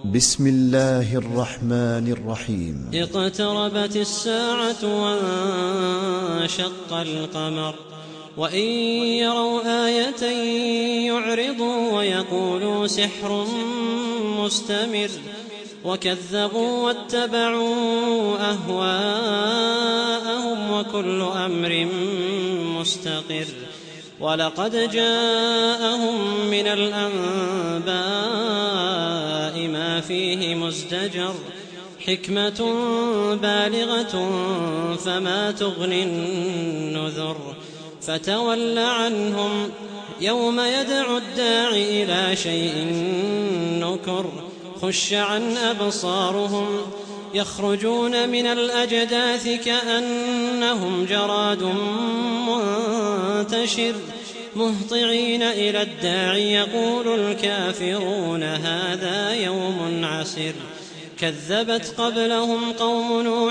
بسم الله الرحمن الرحيم. اقتربت الساعة وانشق القمر وإن يروا آية يعرضوا ويقولوا سحر مستمر وكذبوا واتبعوا أهواءهم وكل أمر مستقر ولقد جاءهم من الأنباء ما فيه مزدجر حكمة بالغة فما تغني النذر فتول عنهم يوم يدعو الداعي إلى شيء نكر خش عن أبصارهم يخرجون من الأجداث كأنهم جراد منتشر مهطعين إلى الداعي يقول الكافرون هذا يوم عسر كذبت قبلهم قوم نوح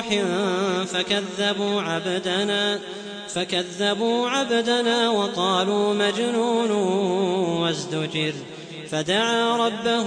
فكذبوا عبدنا وقالوا مجنون وازدجر فدعا ربه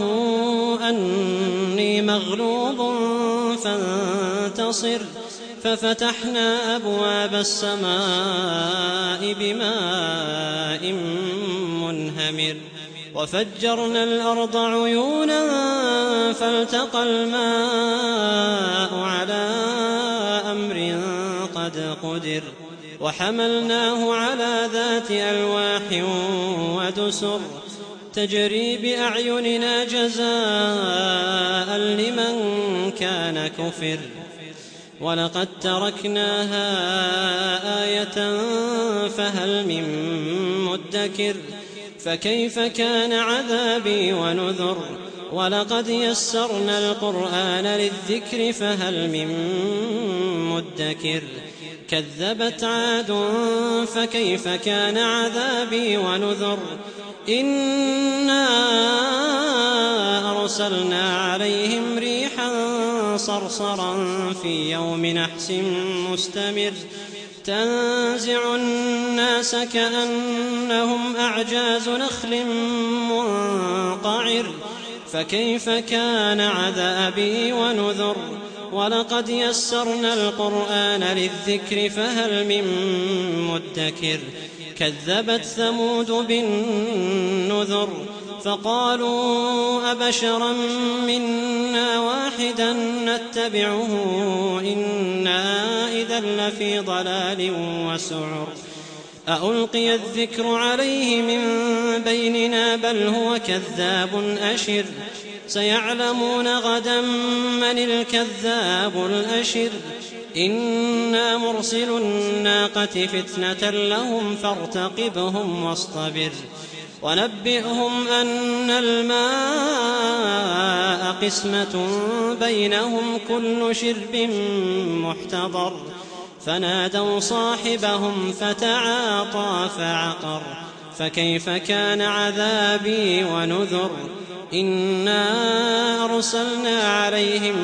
أني مغلوب فانتصر ففتحنا أبواب السماء بماء منهمر وفجرنا الأرض عيونا فالتقى الماء على أمر قد قدر وحملناه على ذات ألواح ودسر تجري بأعيننا جزاء لمن كان كفر ولقد تركناها آية فهل من مدكر فكيف كان عذابي ونذر ولقد يسرنا القرآن للذكر فهل من مدكر كذبت عاد فكيف كان عذابي ونذر إنا أرسلنا عليهم ريحا صرصرا في يوم نحس مستمر تنزع الناس كأنهم أعجاز نخل منقعر فكيف كان عذابي ونذر ولقد يسرنا القرآن للذكر فهل من مدكر كذبت ثمود بالنذر فقالوا أبشرا منا واحدا نتبعه إنا إذا لفي ضلال وسعر أألقي الذكر عليه من بيننا بل هو كذاب أشر سيعلمون غدا من الكذاب الأشر إنا مرسل الناقة فتنة لهم فارتقبهم واصطبر ونبئهم أن الماء قسمة بينهم كل شرب محتضر فنادوا صاحبهم فتعاطى فعقر فكيف كان عذابي ونذر إنا أرسلنا عليهم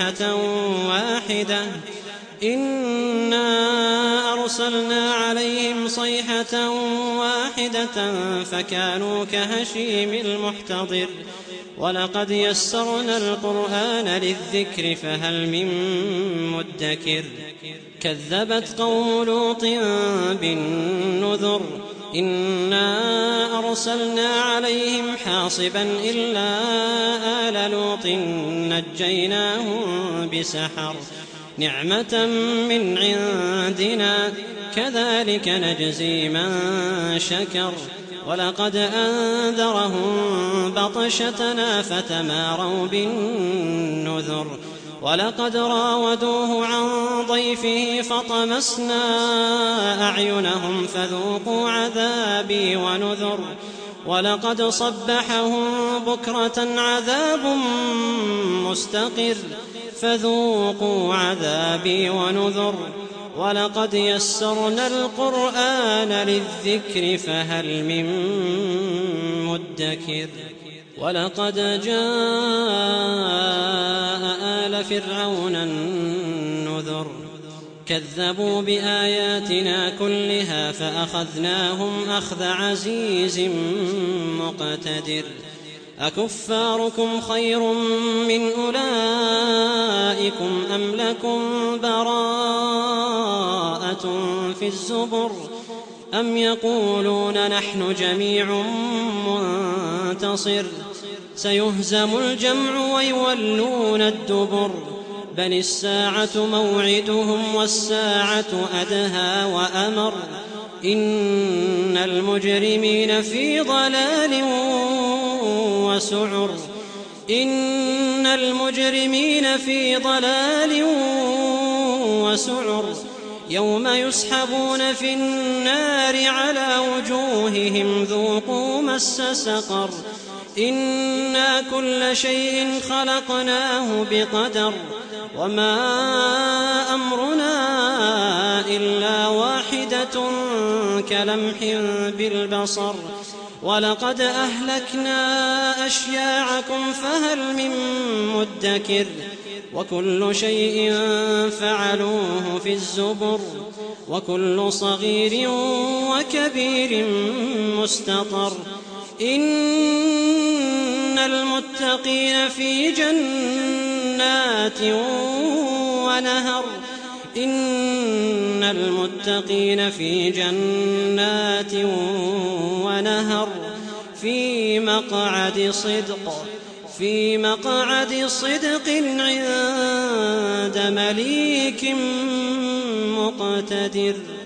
صيحة واحدة فكانوا كهشيم المحتضر ولقد يسرنا القرآن للذكر فهل من مدكر كذبت قوم لوط بالنذر إنا أرسلنا عليهم حاصبا إلا آل لوط نجيناهم بسحر نعمة من عندنا كذلك نجزي من شكر ولقد أنذرهم بطشتنا فتماروا بالنذر ولقد راودوه عن ضيفه فطمسنا أعينهم فذوقوا عذابي ونذر ولقد صبحهم بكرة عذاب مستقر فذوقوا عذابي ونذر ولقد يسرنا القرآن للذكر فهل من مدكر ولقد جاء آل فرعون النذر كذبوا بآياتنا كلها فأخذناهم أخذ عزيز مقتدر أكفاركم خير من أولئكم أم لكم براءة في الزبر أم يقولون نحن جميع منتصر سيهزم الجمع ويولون الدبر بل الساعة موعدهم والساعة أدهى وأمر إن المجرمين في ضلال وسعر إن المجرمين في ضلال وسعر يوم يسحبون في النار على وجوههم ذوقوا مس سقر إنا كل شيء خلقناه بقدر وما أمرنا إلا واحدة كلمح بالبصر ولقد أهلكنا أشياعكم فهل من مدكر وكل شيء فعلوه في الزبر وكل صغير وكبير مستطر إن المتقين في جنات ونهر إن المتقين في جنات ونهر في مقعد صدق عند مليك مقتدر.